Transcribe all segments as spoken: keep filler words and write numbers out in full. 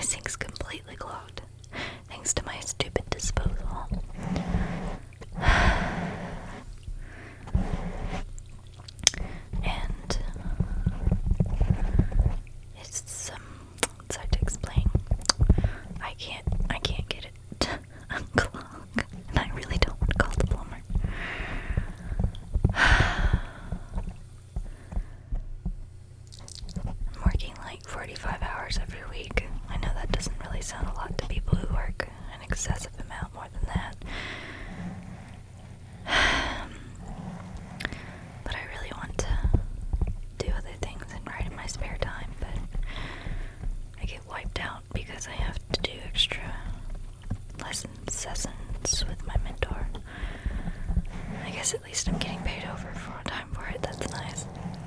sink's completely clogged, thanks to my stupid disposal. And it's um, it's hard to explain. I can't, I can't get it to unclog, and I really don't want to call the plumber. I'm working like forty-five hours every week. I know that doesn't really sound a lot to people who work an excessive amount more than that. But I really want to do other things and write in my spare time, but I get wiped out because I have to do extra lessons, sessions with my mentor. I guess at least I'm getting paid over for time for it. That's nice.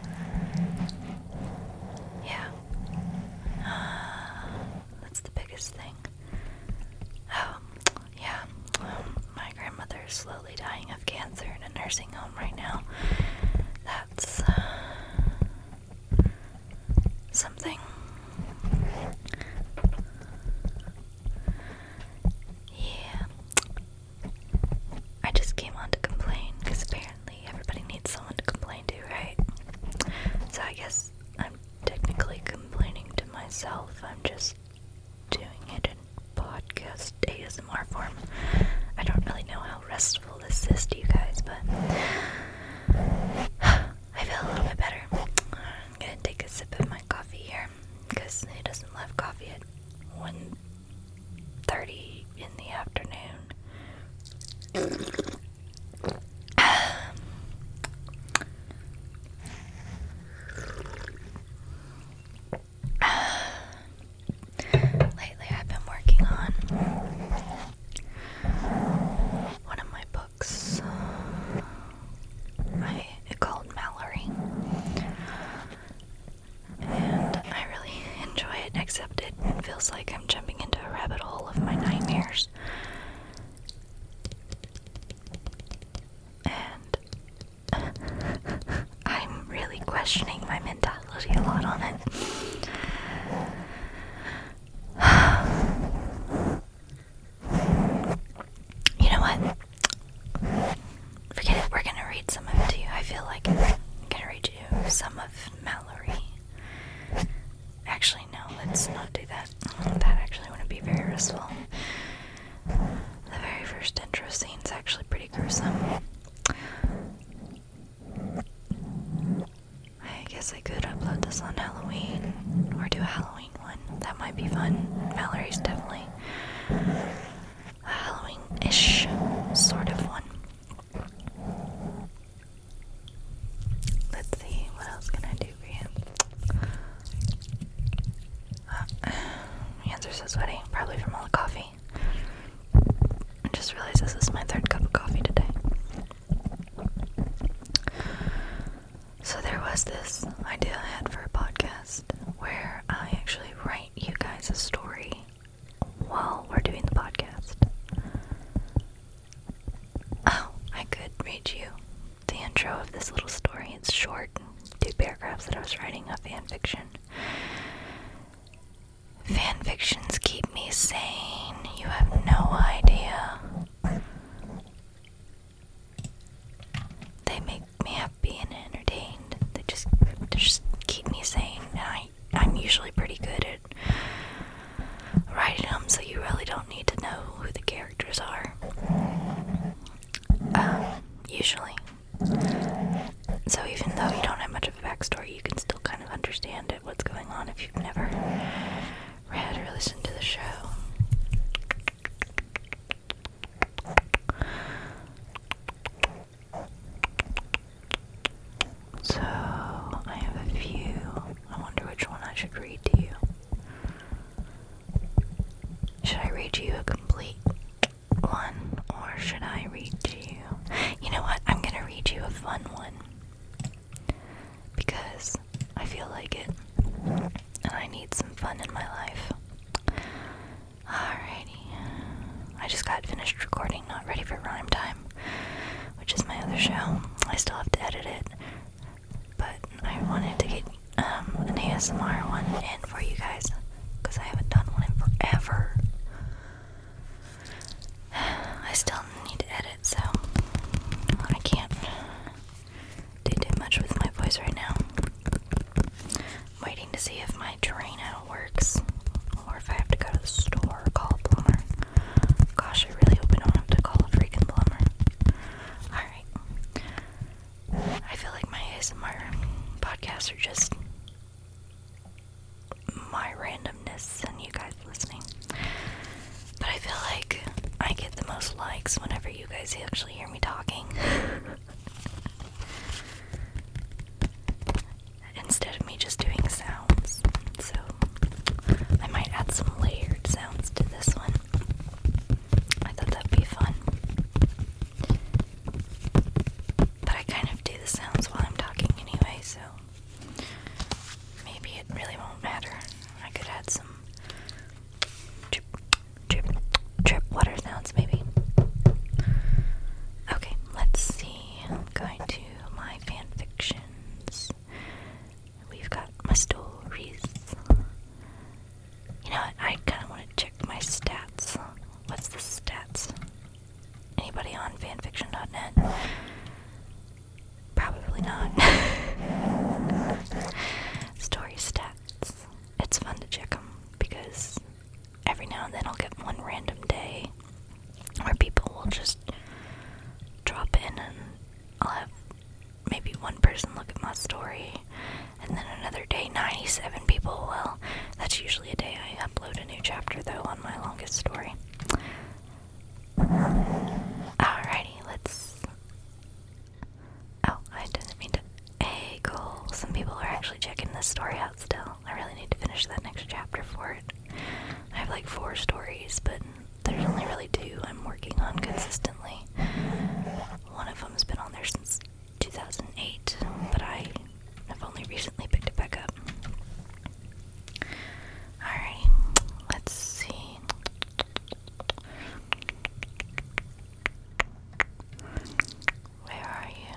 Yeah. Uh, that's the biggest thing. Oh, yeah. Um, my grandmother is slowly dying of cancer in a nursing home right now. That's uh, something. Yeah. I just came on to complain because apparently everybody needs someone to complain to, right? So I guess I'm technically complaining to myself. I'm just doing it in podcast A S M R form. I don't really know how restful this is to you guys, but I feel a little bit better. I'm gonna take a sip of my coffee here because it doesn't love coffee at one thirty in the afternoon. Lately I've been working on one of my books. I it's called Mallory. And I really enjoy it, except it feels like I'm jumping into a rabbit hole of my nightmares. And I'm really questioning my mentality a lot on it. You know what? Forget it, we're gonna read some of it to you. I feel like I'm gonna read you some of Mallory. Actually, no, let's not do that. That actually wouldn't be very restful. The very first intro scene's actually pretty gruesome. I guess I could upload this on Halloween, or do a Halloween one. That might be fun. Mallory's definitely a Halloween-ish sort of one. Let's see, what else can I do for you? Uh, my hands are so sweaty, probably from all the coffee. I just realized this is my third cup of coffee today. So there was this idea I had for a podcast where I actually write you guys a story while we're doing the podcast. Oh, I could read you the intro of this little story. It's short, two paragraphs that I was writing of fan fiction. Fan fictions keep me sane. You have no idea. They make me happy and entertained. They just, they just keep me sane. And I, I'm usually pretty good at writing them, so you really don't need to know who the characters are. Um, usually. So even though you don't have much of a backstory, you can still kind of understand it, what's going on if you've never read or listened to the show. So, I have a few. I wonder which one I should read to you. Should I read you a complete one, or should I read to you? You know what? I'm gonna read you a fun one. Because I feel like it. And I need some fun in my life. Alrighty. I just got finished recording Not Ready for Rhyme Time, which is my other show. I still have to edit it. But I wanted to get um, an A S M R one in for you guys, because I haven't done one in most likes whenever you guys actually hear me talking. Instead of me just doing sounds. So I might add some layered sounds to this one. I thought that'd be fun. But I kind of do the sounds while I'm talking anyway, so maybe it really won't matter. I could add some drip, drip, drip water sounds maybe. Okay, let's see. I'm going to my fan fictions. We've got my stories. You know what? I kind of want to check my stats. What's the stats? Anybody on fanfiction dot net? Probably not. Story stats. It's fun to check them because every now and then I'll get one random day where people will just drop in and I'll have maybe one person look at my story, and then another day ninety-seven people will. That's usually a day I upload a new chapter though on my longest story. Alrighty, let's... Oh, I didn't mean to... Hey, cool. Some people are actually checking this story out still. I really need to finish that next chapter for it. I have like four stories, but there's only really two I'm working on consistently. One of them's been on there since two thousand eight, but I have only recently picked it back up. Alright, let's see. Where are you?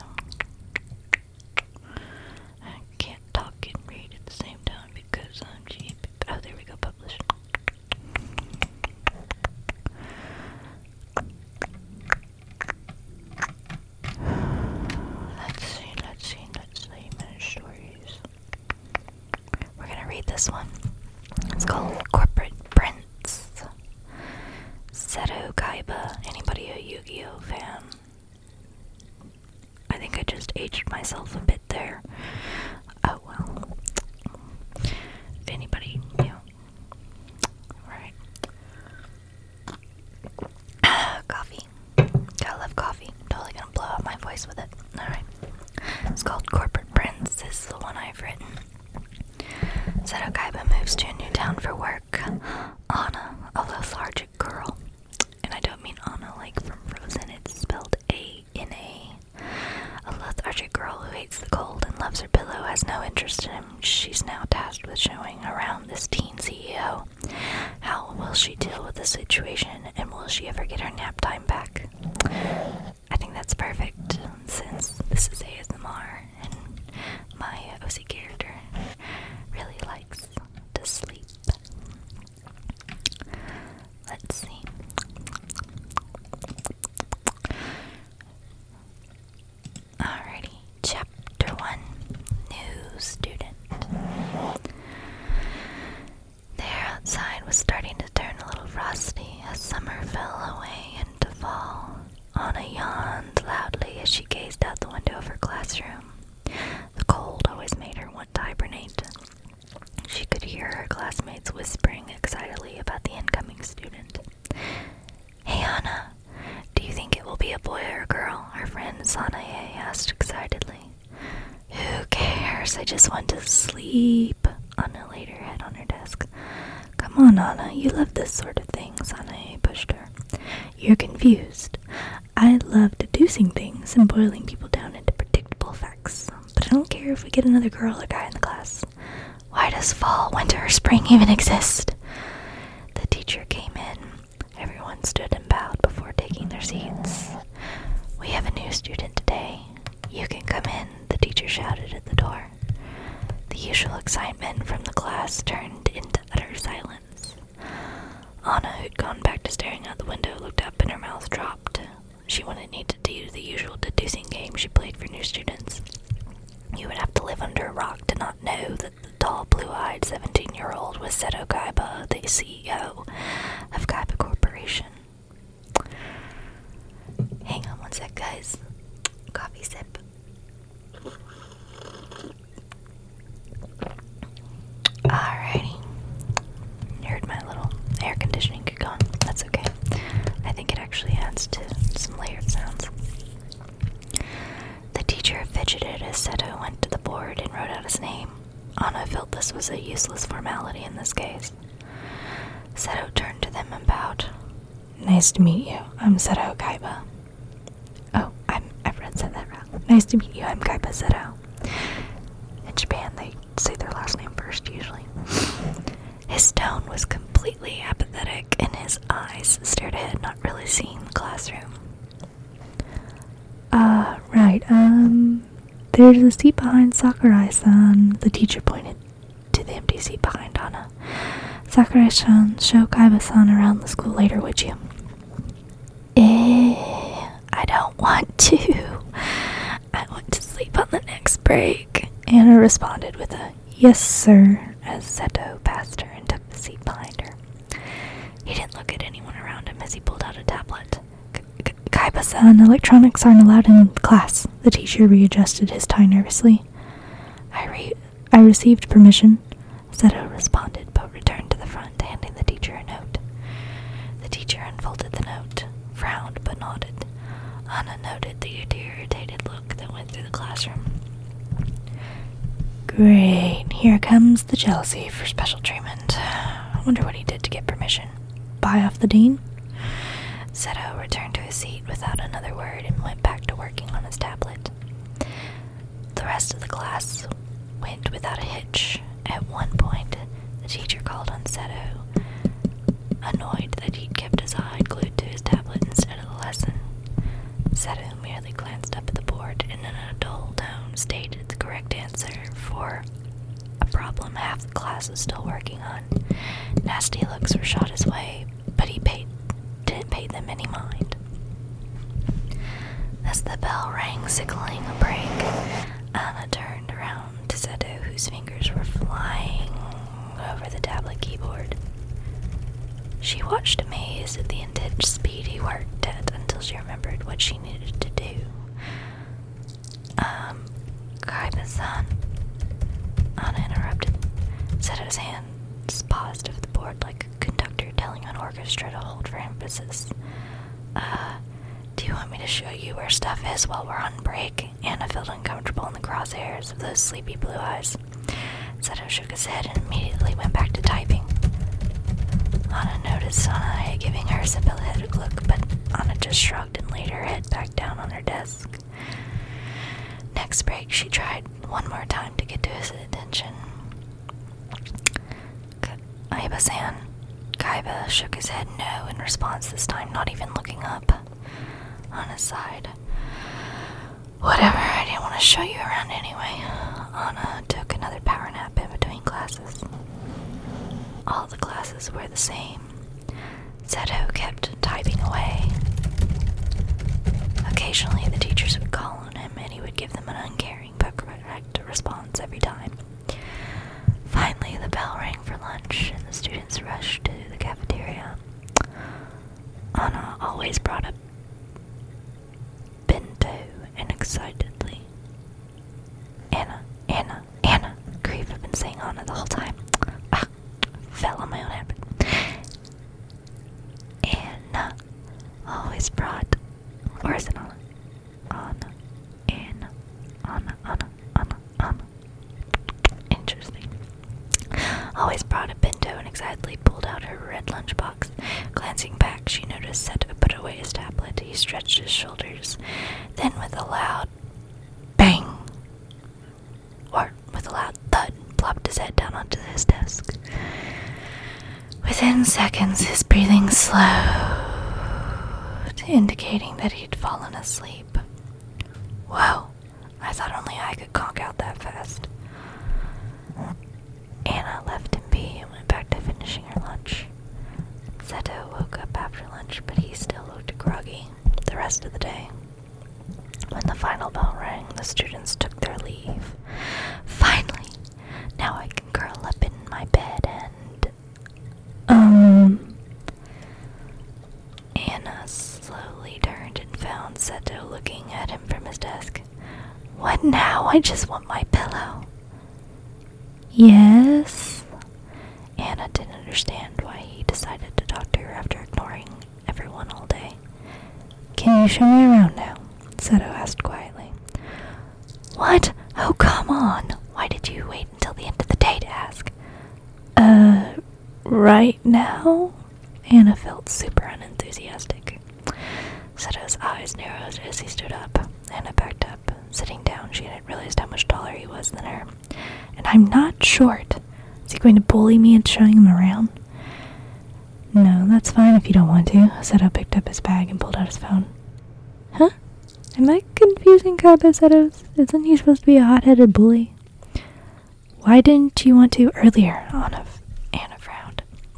I can't talk and read at the same time because I'm cheap. Oh, there we go, publish. Let's see, let's see, let's see, manage stories. We're gonna read this one. It's called Corporate Prince. Seto Kaiba. Anybody a Yu-Gi-Oh fan? I think I just aged myself a bit there. Oh well. If anybody, you know. Alright. Coffee. Gotta love coffee. Totally gonna blow out my voice with it. Alright. It's called Corporate Prince. This is the one I've written. Seto Kaiba moves to a new town for work. Anna, a lethargic girl. And I don't mean Anna like from Frozen. It's spelled A N A. A lethargic girl who hates the cold and loves her pillow has no interest in him. She's now tasked with showing around this teen C E O. How will she deal with the situation, and will she ever get her nap time back? I think that's perfect, since this is A S M R, and my O C character really likes to sleep. Let's see. Alrighty, chapter one, new student. The air outside was starting to turn a little frosty as summer fell away into fall. Anna yawned loudly as she gazed out the window of her classroom. The cold always made her want to hibernate. She could hear her classmates whispering excitedly about the incoming student. Hey Anna, do you think it will be a boy or a girl? Her friend Sanae asked excitedly. Who cares? I just want to sleep. Anna laid her head on her desk. Come on, Anna, you love this sort of thing, Sanae pushed her. You're confused. I love deducing things and boiling people down into predictable facts, but I don't care if we get another girl or guy in the class. Why does fall, winter, or spring even exist? The teacher came in. Everyone stood and bowed before taking their seats. We have a new student today. You can come in, the teacher shouted at the door. The usual excitement from the class turned into utter silence. Anna, who'd gone back to staring out the window, looked up and her mouth dropped. She wouldn't need to do the usual deducing game she played for new students. You would have to live under a rock to not know that the tall, blue-eyed seventeen-year-old was Seto Kaiba, the C E O of Kaiba Corporation. Hang on one sec, guys. Coffee sip. Alrighty. You heard my little air conditioning kick on. That's okay. I think it actually adds this case. Seto turned to them and bowed. Nice to meet you. I'm Seto Kaiba. Oh, I'm, I've read said that wrong. Nice to meet you. I'm Kaiba Seto. In Japan, they say their last name first, usually. His tone was completely apathetic, and his eyes stared ahead, not really seeing the classroom. Uh, right, um, there's a seat behind Sakurai-san. The teacher pointed to the empty seat behind Anna. Sakurai-san, show Kaiba-san around the school later, would you? Eh, I don't want to. I want to sleep on the next break. Anna responded with a yes, sir, as Seto passed her and took the seat behind her. He didn't look at anyone around him as he pulled out a tablet. Kaiba-san, electronics aren't allowed in class. The teacher readjusted his tie nervously. I re- I received permission, Seto responded, but returned to the front, handing the teacher a note. The teacher unfolded the note, frowned, but nodded. Anna noted the irritated look that went through the classroom. Great, here comes the jealousy for special treatment. I wonder what he did to get permission. Buy off the dean? Seto returned to his seat without another word and went back to working on his tablet. The rest of the class went without a hitch. At one point, the teacher called on Seto, annoyed that he'd kept his eye glued to his tablet instead of the lesson. Seto merely glanced up at the board and in a dull tone stated the correct answer for a problem half the class was still working on. Nasty looks were shot his way, but he paid didn't pay them any mind. As the bell rang, signaling a break, Anna turned around to Seto, whose fingers were flying over the tablet keyboard. She watched amazed at the intense speed he worked at until she remembered what she needed to do. Um, Kaiba-san, Anna interrupted. Seto's hands paused over the board like a conductor telling an orchestra to hold for emphasis. Uh, do you want me to show you where stuff is while we're on break? Anna felt uncomfortable in the crosshairs of those sleepy blue eyes. Seto shook his head and immediately went back to typing. Anna noticed Anna giving her a sympathetic look, but Anna just shrugged and laid her head back down on her desk. Next break, she tried one more time to get to his attention. Kaiba-san. Kaiba shook his head no in response this time, not even looking up. Anna sighed. Whatever, I didn't want to show you around anyway. Anna took another power nap in between classes. All the classes were the same. Seto kept typing away. Occasionally, the teachers would call on him, and he would give them an uncaring but correct response every time. Finally, the bell rang for lunch, and the students rushed to the cafeteria. Anna always brought a bento, and excitedly, Anna, Anna, Anna, Grief had been saying Anna the whole time. Ah, fell on my own habit. Anna always brought, or is it Anna? Anna, Anna, Anna, Anna, Anna, Anna. Interesting. Always brought a bento and excitedly pulled out her red lunchbox. Glancing back, she noticed Seto put away his tablet. He stretched his shoulders. Then with a loud bang, or with a loud thud, plopped his head down onto his desk. Within seconds, his breathing slowed, indicating that he'd fallen asleep. Whoa, I thought only I could conk out that fast. Anna left him be and went back to finishing her lunch. Seto woke up after lunch, but he still looked groggy the rest of the day. When the final bell rang, the students took their leave. Finally, now I can curl up in my bed and... Um... Anna slowly turned and found Seto looking at him from his desk. What now? I just want my pillow. Yes? Anna didn't understand why he decided to talk to her after ignoring everyone all day. Can you show me around now? Seto asked quietly. What? Oh, come on. Why did you wait until the end of the day to ask? Uh, right now? Anna felt super unenthusiastic. Seto's eyes narrowed as he stood up. Anna backed up. Sitting down, she hadn't realized how much taller he was than her. And I'm not short. Is he going to bully me into showing him around? No, that's fine if you don't want to. Seto picked up his bag and pulled out his phone. Huh? Am I confusing Kaiba Setos? Isn't he supposed to be a hot-headed bully? Why didn't you want to earlier? Anna, Anna frowned.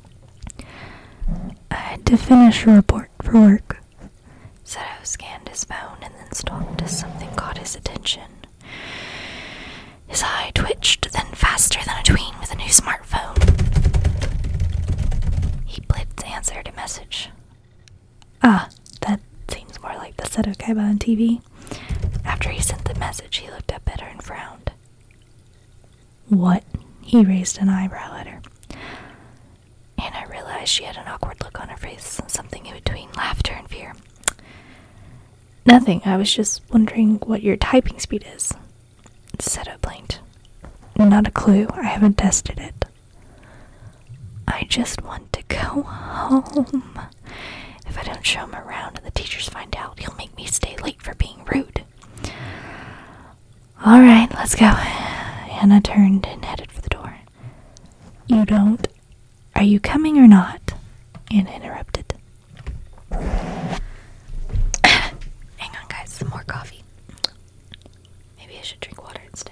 I had to finish a report for work. Seto scanned his phone and then stopped as something caught his attention. His eye twitched, then faster than a tween with a new smartphone. He blitzed answered a message. Ah, that seems more like the Seto Kaiba on T V. After he sent the message, he looked up at her and frowned. What? He raised an eyebrow at her. Anna realized she had an awkward look on her face, something in between laughter and fear. Nothing, I was just wondering what your typing speed is. Seto blinked. Not a clue, I haven't tested it. I just want to go home. If I don't show him around and the teachers find out, he'll make me stay late for being rude. Alright, let's go. Anna turned and headed for the door. You don't... Are you coming or not? Anna interrupted. Hang on, guys, some more coffee. Maybe I should drink water instead.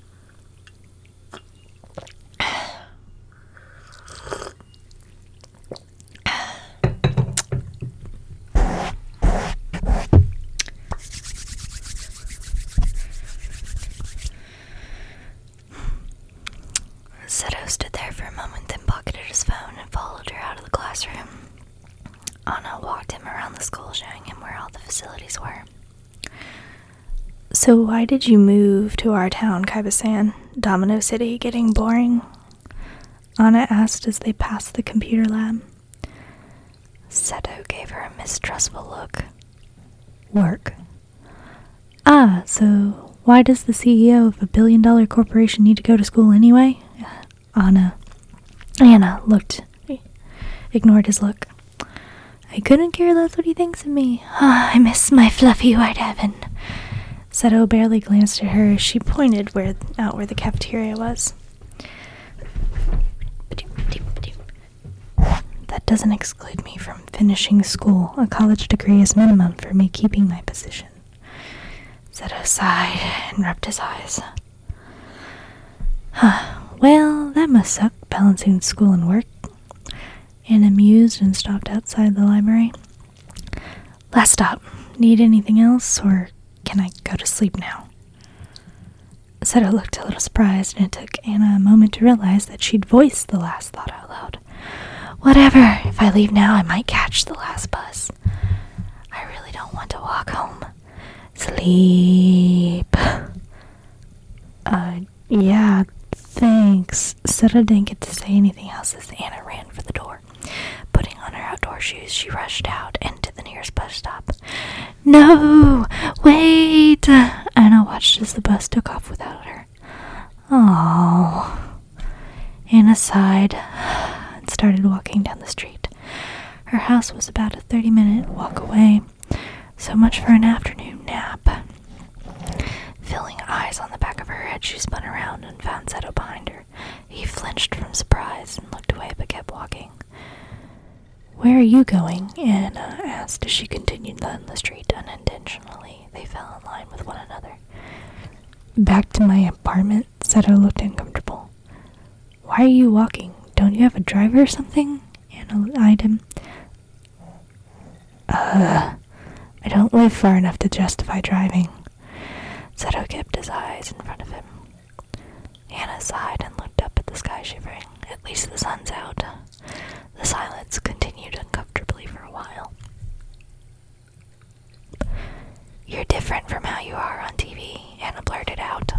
Seto stood there for a moment, then pocketed his phone and followed her out of the classroom. Anna walked him around the school, showing him where all the facilities were. So why did you move to our town, Kaiba-san? Domino City getting boring? Anna asked as they passed the computer lab. Seto gave her a mistrustful look. Work. Ah, so why does the C E O of a billion-dollar corporation need to go to school anyway? Anna. Anna looked, ignored his look. I couldn't care less what he thinks of me. Ah, I miss my fluffy white heaven. Seto barely glanced at her as she pointed where, out where the cafeteria was. That doesn't exclude me from finishing school. A college degree is minimum for me keeping my position. Seto sighed and rubbed his eyes. Huh. Well, that must suck, balancing school and work. Anna mused and stopped outside the library. Last stop. Need anything else, or can I go to sleep now? Seto looked a little surprised, and it took Anna a moment to realize that she'd voiced the last thought out loud. Whatever. If I leave now, I might catch the last bus. I really don't want to walk home. Sleep. Uh, yeah, thanks. Seto didn't get to say anything else as Anna ran for the door. Putting on her outdoor shoes, she rushed out and to the nearest bus stop. No! Wait! Anna watched as the bus took off without her. Oh. Anna sighed and started walking down the street. Her house was about a thirty-minute walk away. So much for an afternoon nap. Feeling eyes on the back of her head, she spun around and found Seto behind her. He flinched from surprise and looked away but kept walking. Where are you going? Anna asked as she continued down the street. Unintentionally, they fell in line with one another. Back to my apartment. Seto looked uncomfortable. Why are you walking? Don't you have a driver or something? Anna eyed him. Uh, I don't live far enough to justify driving. Seto kept his eyes in front of him. Anna sighed and looked up at the sky, shivering. At least the sun's out. The silence continued uncomfortably for a while. You're different from how you are on T V, Anna blurted out.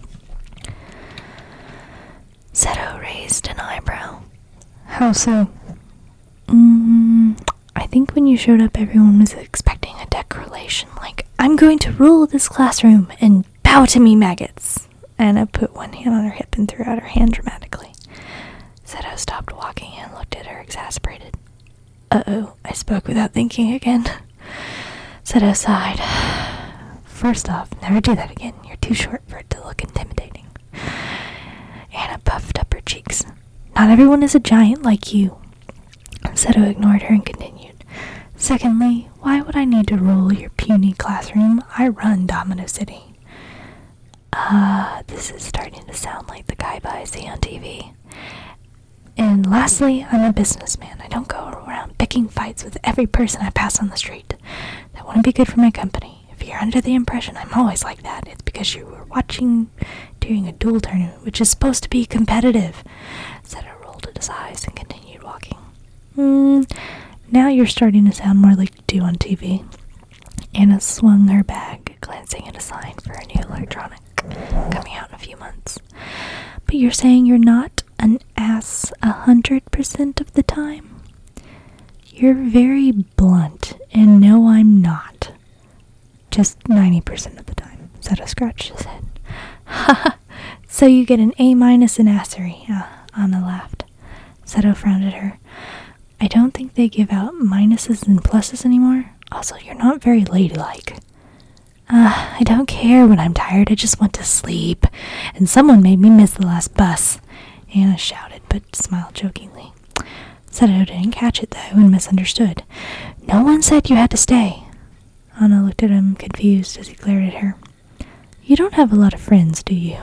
Seto raised an eyebrow. How so? Mm, I think when you showed up, everyone was expecting a declaration like, I'm going to rule this classroom and bow to me, maggots. Anna put one hand on her hip and threw out her hand dramatically. Seto stopped walking and looked exasperated. Uh-oh, I spoke without thinking again. Seto sighed. First off, never do that again. You're too short for it to look intimidating. Anna puffed up her cheeks. Not everyone is a giant like you. Seto ignored her and continued. Secondly, why would I need to rule your puny classroom? I run Domino City. Ah, uh, this is starting to sound like the Kaiba I see on T V. And lastly, I'm a businessman. I don't go around picking fights with every person I pass on the street. That wouldn't be good for my company. If you're under the impression I'm always like that, it's because you were watching during a duel tournament, which is supposed to be competitive. Seto rolled his eyes and continued walking. Hmm, now you're starting to sound more like you do on T V. Anna swung her bag, glancing at a sign for a new electronic coming out in a few months. But you're saying you're not an ass a hundred percent of the time? You're very blunt, and no, I'm not. Just ninety percent of the time. Seto scratched his head. Ha! So you get an A minus in assery. Uh, Anna laughed. Seto frowned at her. I don't think they give out minuses and pluses anymore. Also, you're not very ladylike. Uh, I don't care when I'm tired. I just want to sleep. And someone made me miss the last bus. Anna shouted, but smiled jokingly. Seto didn't catch it, though, and misunderstood. No one said you had to stay. Anna looked at him, confused, as he glared at her. You don't have a lot of friends, do you?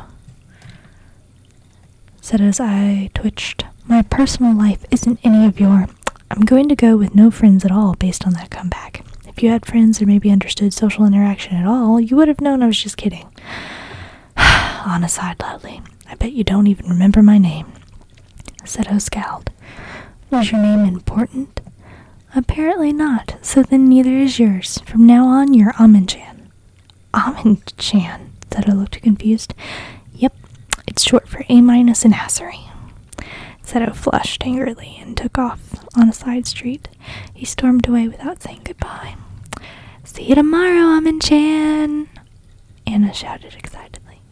Seto's eye twitched. My personal life isn't any of your... I'm going to go with no friends at all based on that comeback. If you had friends or maybe understood social interaction at all, you would have known I was just kidding. Anna sighed loudly. I bet you don't even remember my name. Seto scowled. Was your name important? Apparently not, so then neither is yours. From now on, you're Amin-chan. Amin-chan? Seto looked confused. Yep, it's short for A minus in assery. Seto flushed angrily and took off on a side street. He stormed away without saying goodbye. See you tomorrow, Amin-chan! Anna shouted excitedly.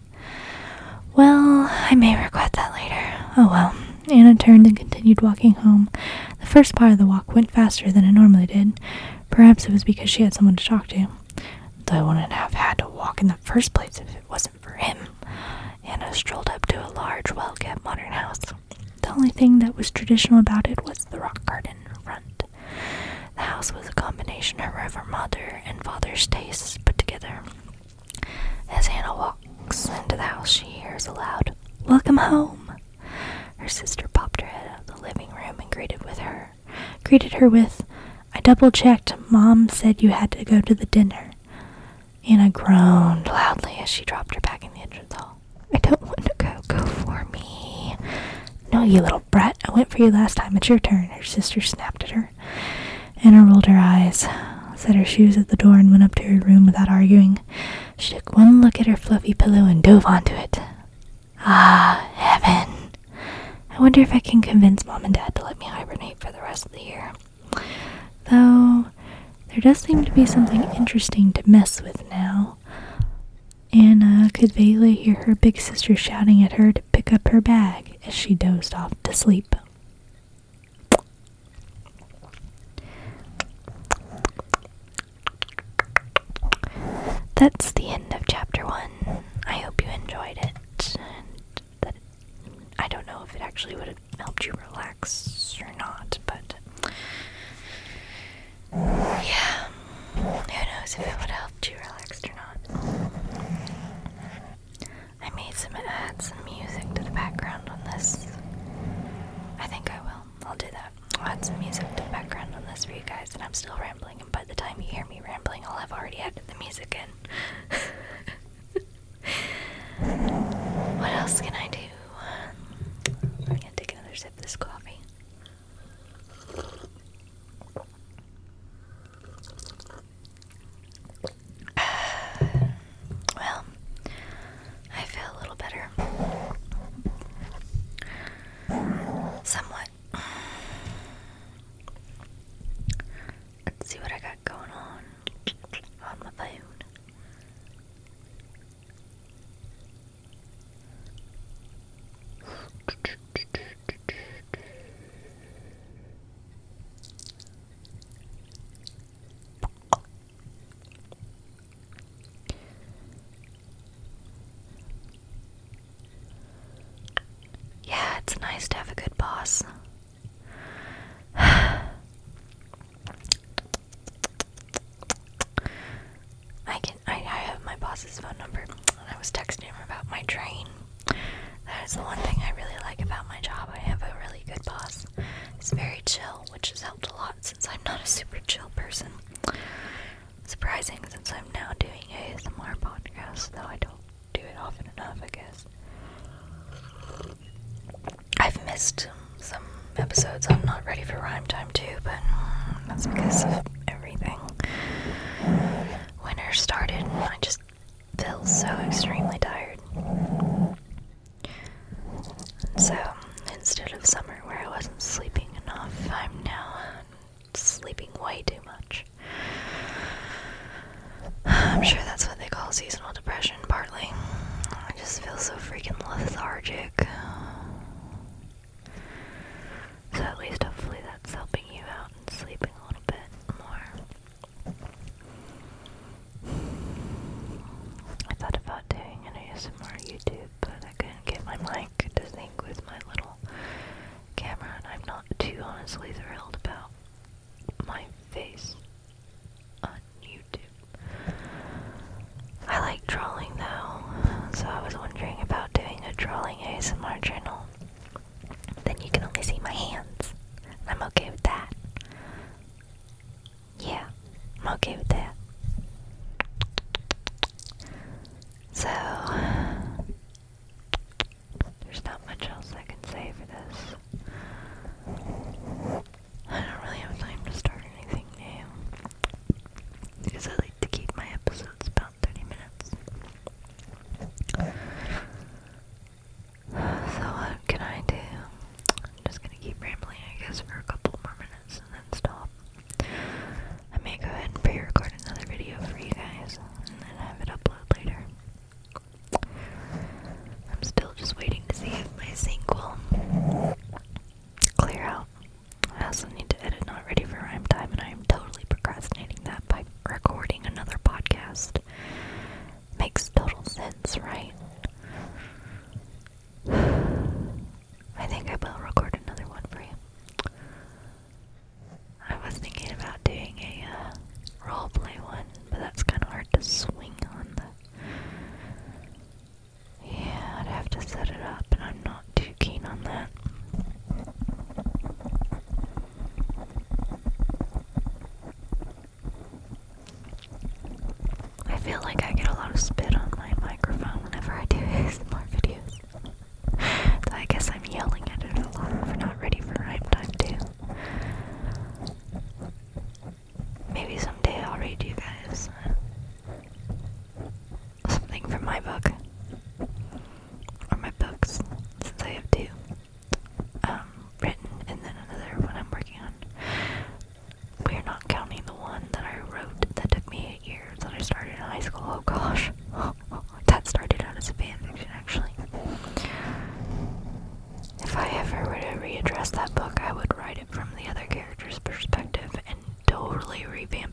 Well, I may regret that later. Oh well. Anna turned and continued walking home. The first part of the walk went faster than it normally did. Perhaps it was because she had someone to talk to. Though I wouldn't have had to walk in the first place if it wasn't for him. Anna strolled up to a large, well-kept modern house. The only thing that was traditional about it was the rock garden in front. The house was a combination of her mother and father's tastes put together. As Anna walks into the house, she hears a loud, "Welcome home!" Her sister popped her head out of the living room and greeted with her. Greeted her with, "I double-checked. Mom said you had to go to the dinner." Anna groaned loudly as she dropped her back in the entrance hall. "I don't want to go. Go for me." "No, you little brat. I went for you last time. It's your turn," her sister snapped at her. Anna rolled her eyes, set her shoes at the door, and went up to her room without arguing. She took one look at her fluffy pillow and dove onto it. Ah, heaven. I wonder if I can convince Mom and Dad to let me hibernate for the rest of the year. Though, there does seem to be something interesting to mess with now. Anna could vaguely hear her big sister shouting at her to pick up her bag as she dozed off to sleep. That's the end of chapter one. I hope you enjoyed it. And that it, I don't know if it actually would have helped you relax or not, but yeah, who knows if it would have helped you relax or not. I made some add some music to the background on this. I think I will. I'll do that. I'll add some music to the background on this for you guys, and I'm still rambling, and by the time you hear me rambling, I'll have already added the music in. What else can I do? I'm gonna take another sip of this coffee. Well, I feel a little better. Somewhat. Let's see what I got going on on my phone. Yeah, it's nice to have a good boss. I can I, I have my boss's phone number, and I was texting him about my train. That is the one thing I really like about my job. I have a really good boss. He's very chill, which has helped a lot since I'm not a super chill person. Surprising, since I'm now doing A S M R podcasts, though I don't do it often enough, I guess. I've missed some episodes. I'm not ready for rhyme time too, but that's because of everything. Winter started and I just feel so extremely tired. So, instead of summer where I wasn't sleeping enough, I'm now sleeping way too much. I'm sure that's what they call seasonal depression, partly. I just feel so freaking lethargic. So at least hopefully that's helping you out and sleeping a little bit more. I thought about doing an A S M R YouTube, but I couldn't get my mic to sync with my little camera, and I'm not too honestly thrilled about my face on YouTube. I like drawing though, so I was wondering about doing a drawing A S M R channel. Then you can only see my hands. I'm okay with that. Yeah, I'm okay with that. So, there's not much else I can say for this. I don't really have time to start anything new, because I like to keep my episodes about thirty minutes. So what can I do? I'm just gonna keep rambling, I guess, for a couple more minutes and then stop. I may go ahead and pre-record another video for you guys and then have it upload later. I'm still just waiting to see if my sync will clear out. I also need to edit Not Ready for Rhyme Time, and I am totally procrastinating that by recording another podcast. Makes total sense, right? I think I will record another one for you. I was thinking about doing a uh, roleplay one, but that's kind of hard to swing on the... Yeah, I'd have to set it up, and I'm not too keen on that. I feel like I get a lot of spit on my microphone whenever I do A S M R videos. So I guess I'm yelling at it a lot for Not Ready for Rhyme Time too. Maybe someday I'll read you guys something from my book. Or my books, since I have two. Um, written, and then another one I'm working on. We're not counting the one that I wrote that took me eight years that I started in high school. Oh gosh. That started out as a fanfiction, actually. If I ever were to readdress that book, I would write it from the other character's perspective and totally revamp